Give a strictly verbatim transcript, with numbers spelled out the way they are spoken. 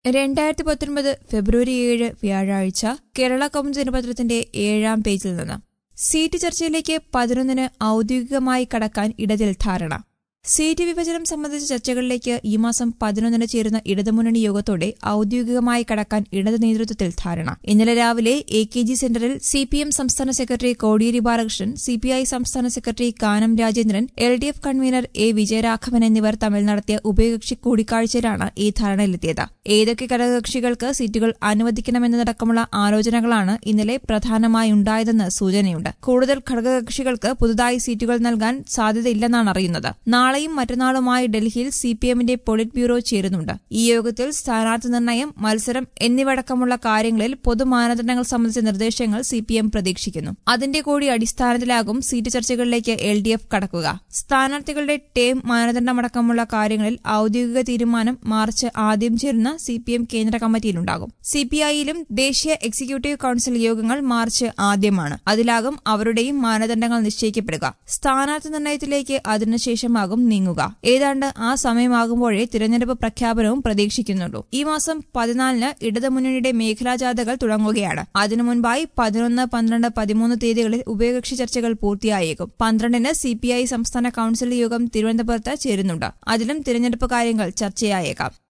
രണ്ടായിരത്തി പത്തൊൻപത് ഫെബ്രുവരി ഏഴ് വ്യാഴാഴ്ച കേരള കൗമുദി ദിനപത്രത്തിന്റെ ഏഴാം പേജിൽ നിന്ന് സീറ്റ് ചർച്ചയിലേക്ക് പതിനൊന്നിന് ഔദ്യോഗികമായി കടക്കാൻ ഇടതിൽ ധാരണ. സീറ്റ് വിഭജനം സംബന്ധിച്ച ചർച്ചകളിലേക്ക് ഈ മാസം പതിനൊന്നിന് ചേരുന്ന ഇടതുമുന്നണി യോഗത്തോടെ ഔദ്യോഗികമായി കടക്കാൻ ഇടത് നേതൃത്വത്തിൽ ധാരണ. ഇന്നലെ രാവിലെ എ കെ ജി സെന്ററിൽ സി പി എം സംസ്ഥാന സെക്രട്ടറി Kodiyeri Balakrishnan, C P I സംസ്ഥാന സെക്രട്ടറി Kanam Rajendran, L D F convener A Vijayaraghavan എന്നിവർ തമ്മിൽ നടത്തിയ ഉഭയകക്ഷി കൂടിക്കാഴ്ചയിലാണ് ഈ ധാരണയിലെത്തിയത്. ഏതൊക്കെ ഘടകകക്ഷികൾക്ക് സീറ്റുകൾ അനുവദിക്കണമെന്നതടക്കമുള്ള ആലോചനകളാണ് ഇന്നലെ പ്രധാനമായുണ്ടായതെന്ന് സൂചനയുണ്ട്. കൂടുതൽ ഘടകകക്ഷികൾക്ക് പുതുതായി സീറ്റുകൾ നൽകാൻ സാധ്യതയില്ലെന്നാണ് അറിയുന്നത്. നാളെയും മറ്റന്നാളുമായി ഡൽഹിയിൽ സി പി എമ്മിന്റെ പൊളിറ്റ് ബ്യൂറോ ചേരുന്നുണ്ട്. ഈ യോഗത്തിൽ സ്ഥാനാർത്ഥി നിർണയം, മത്സരം എന്നിവടക്കമുള്ള കാര്യങ്ങളിൽ പൊതുമാനദണ്ഡങ്ങൾ സംബന്ധിച്ച നിർദ്ദേശങ്ങൾ സി പി എം പ്രതീക്ഷിക്കുന്നു. അതിന്റെ കൂടി അടിസ്ഥാനത്തിലാകും സീറ്റ് ചർച്ചകളിലേക്ക് എൽ ഡി എഫ് കടക്കുക. സ്ഥാനാർത്ഥികളുടെ ടേം മാനദണ്ഡമടക്കമുള്ള കാര്യങ്ങളിൽ ഔദ്യോഗിക തീരുമാനം മാർച്ച് ആദ്യം ചേരുന്ന സി പി എം കേന്ദ്ര കമ്മിറ്റിയിലുണ്ടാകും. സി പി ഐയിലും ദേശീയ എക്സിക്യൂട്ടീവ് കൌൺസിൽ യോഗങ്ങൾ മാർച്ച് ആദ്യമാണ്. അതിലാകും അവരുടെയും മാനദണ്ഡങ്ങൾ നിശ്ചയിക്കപ്പെടുക. സ്ഥാനാർത്ഥി നിർണയത്തിലേക്ക് അതിനുശേഷമാകും നീങ്ങുക. ഏതാണ്ട് ആ സമയമാകുമ്പോഴേ തിരഞ്ഞെടുപ്പ് പ്രഖ്യാപനവും പ്രതീക്ഷിക്കുന്നുള്ളൂ. ഈ മാസം പതിനാലിന് ഇടതുമുന്നണിയുടെ മേഖലാ ജാഥകൾ തുടങ്ങുകയാണ്. അതിനു മുൻപായി പതിനൊന്ന്, പന്ത്രണ്ട്, പതിമൂന്ന് തീയതികളിൽ ഉഭയകക്ഷി ചർച്ചകൾ പൂർത്തിയായേക്കും. പന്ത്രണ്ടിന് സി പി ഐ സംസ്ഥാന കൌൺസിൽ യോഗം തിരുവനന്തപുരത്ത് ചേരുന്നുണ്ട്. അതിലും തിരഞ്ഞെടുപ്പ് കാര്യങ്ങൾ ചർച്ചയായേക്കാം.